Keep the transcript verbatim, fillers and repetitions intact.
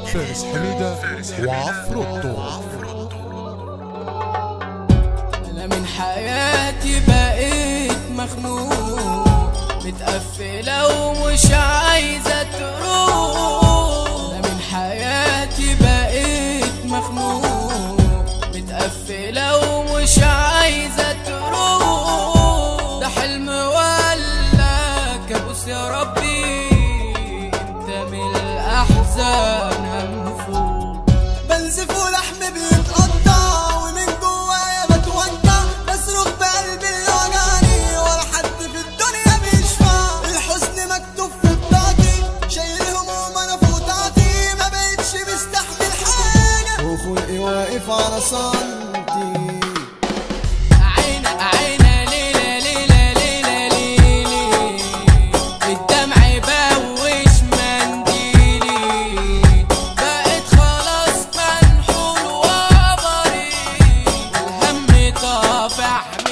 فارس حميدة وعفروتو. أنا من حياتي بقيت مخنوق، متقفلة ومش عايزة تروح. أنا من حياتي بقيت مخنوق، متقفلة ومش عايزة تروح. ده حلم ولا كابوس يا ربي، انت من الأحزان هنفوق. بنزف ولحمي بيتقطع ومن جوايا بتوجع، بصرخ بقلبي اللي وجعني ولا حد في الدنيا بيشفع. الحزن مكتوب في بطاقتي، شايل هموم انا فوق طاقتي، ما بقتش مستحمل حاجة وخلقي واقف على صمتي. طافح